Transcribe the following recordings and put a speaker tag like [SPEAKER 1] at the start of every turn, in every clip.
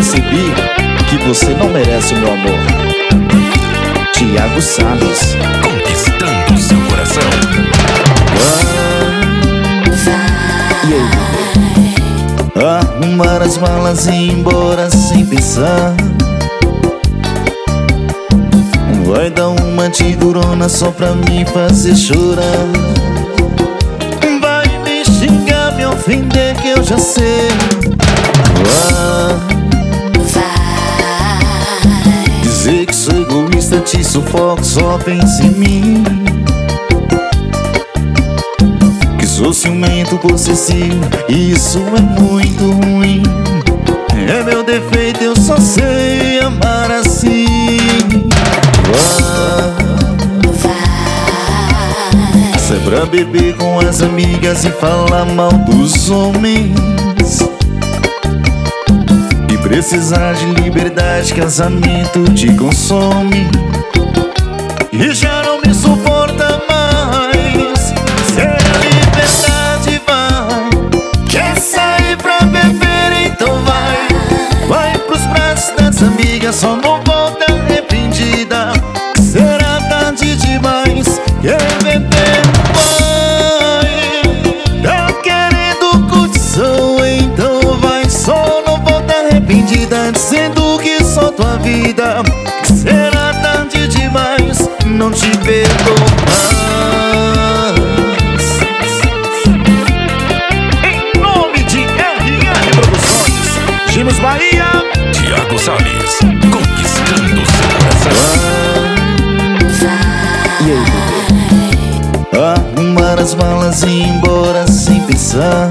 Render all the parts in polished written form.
[SPEAKER 1] percebi que você não merece o meu amor. Thiago Salles,
[SPEAKER 2] conquistando seu coração.
[SPEAKER 1] E aí, bebê? Arrumar as malas e ir embora sem pensar. Vai dar uma de durona só pra me fazer chorar. Vai me xingar, me ofender que eu já sei. Dizer que sou egoísta, te sufoco, só pensa em mim. Que sou ciumento, possessivo, isso é muito ruim. É meu defeito, eu só sei amar assim. Se é pra beber com as amigas e falar mal dos homens, e precisar de liberdade, casamento te consome. E já não me suporta mais. Se a liberdade vai, quer sair pra beber, então vai. Vai pros braços das amigas, só não volta arrependida. Será tarde demais, quer beber, vai. Tá querendo curtição, então vai. Só não volta arrependida, dizendo que só tua vida. Será tarde demais, não te perdoo mais. Em nome de RR Produções, Gimos Bahia,
[SPEAKER 2] Thiago Salles, conquistando seu coração.
[SPEAKER 1] E aí, bebê? Arrumar as malas e ir embora sem pensar.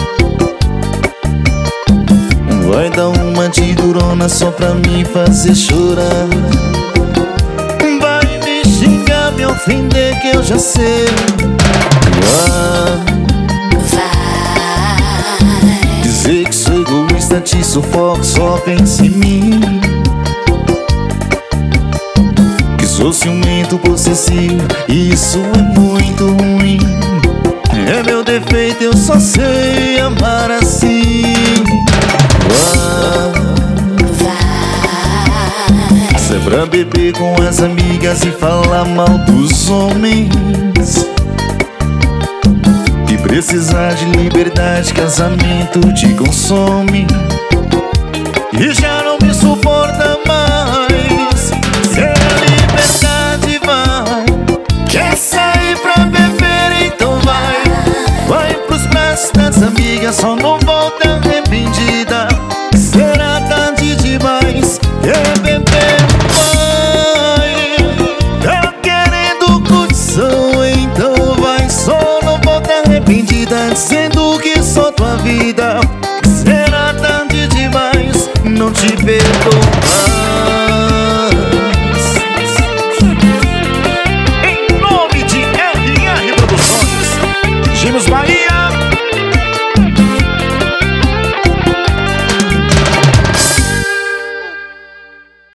[SPEAKER 1] Vai dar uma de durona só pra me fazer chorar. Vai me xingar, me ofender que eu já sei. Dizer que sou egoísta, te sufoco, só pensa em mim. Que sou ciumento, possessivo, isso é muito ruim. É meu defeito, eu só sei amar assim. Se é pra beber com as amigas e falar mal dos homens, e precisar de liberdade, casamento te consome. E já não me suporta mais. Se a liberdade vai, quer sair pra beber, então vai. Vai pros braços das amigas, só não volta